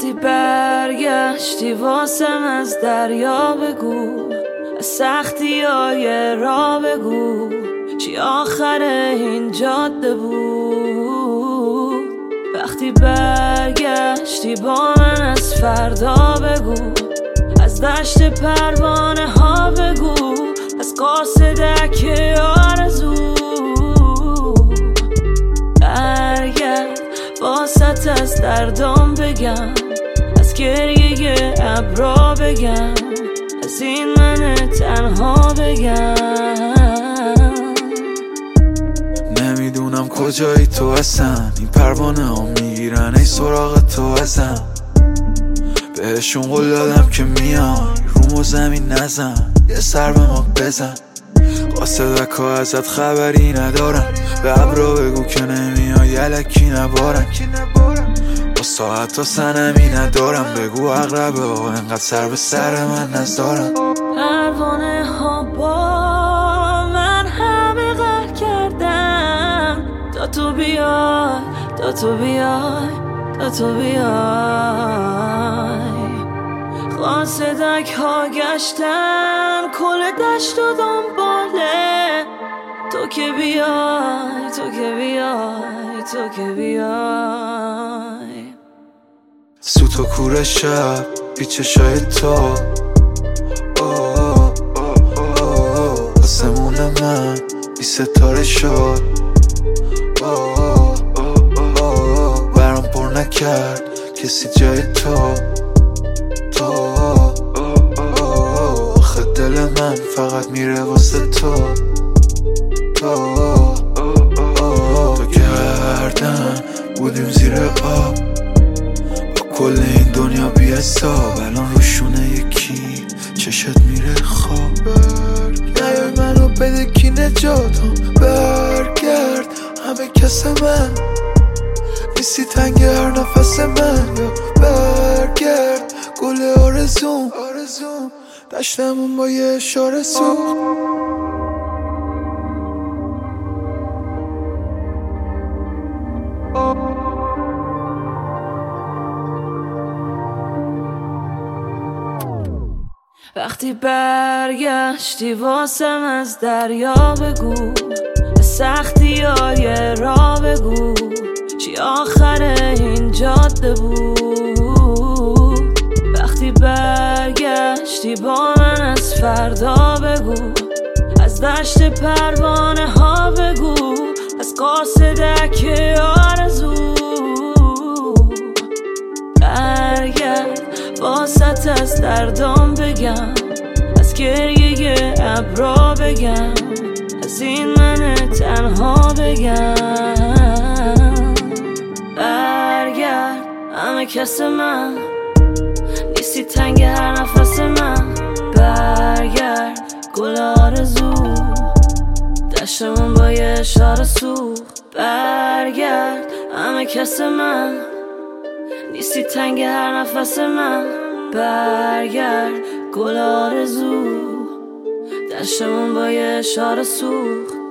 وقتی برگشتی واسم از دریا بگو، از سختی های را بگو، چی آخر این جاده بود. وقتی برگشتی با من از فردا بگو، از دشت پروانه ها بگو، از قاصدک آرزو. برگرد واسط از دردام بگم، از گریه ابرا بگم، از این من تنها بگم. نمیدونم کجایی تو اصلا، این پروانه ها میگیرن ای سراغ تو ازم. بهشون قول دادم که میان رومو زمین نزن، یه سر به ما بزن. قاصدک ها ازت خبری ندارن، به ابرا بگو که نمیای یلکی نبارن. با ساعت ها سنمی ندارم، بگو اقربه ها انقدر سر به سر من نزدارن. پروانه ها با من همه غر کردن، تا تو بیای، تا تو بیای، تا تو بیای. قاصدک ها گشتن کل دشت و دنباله، تو که بیای، تو که بیای، تو که بیای. سوت و کور شب بی چشای تو، آسمون من بی ستاره شد. برام پر نکرد کسی جای تو. آخه دل من فقط میره واسه تو. تو گردن بودیم زیر آب، با کل این دنیا بی حساب. الان روشونه یکی چشت میره خواب. نیای منو بده کی نجاتم، برگرد همه کس من نیستی تنگ هر نفس من. برگرد گل آرزوم، دشتمون با یه اشاره سوخت. وقتی برگشتی واسم از دریا بگو، از سختی های را بگو، چی آخر این جاده بود. وقتی برگشتی با من از فردا بگو، از دشت پروانه ها بگو، از قاصدک آرزو. برگرد واسط از دردام بگم، از گریه ابرا بگم، از این من تنها بگم. برگرد همه کس من نیستی تنگ هر نفس من. برگرد گل آرزو، دشتمون با یه اشاره سوخت. برگرد همه کس من نیستی تنگ هر نفس من. برگرد گل آرزو، دشتمون با یه اشاره سوخت.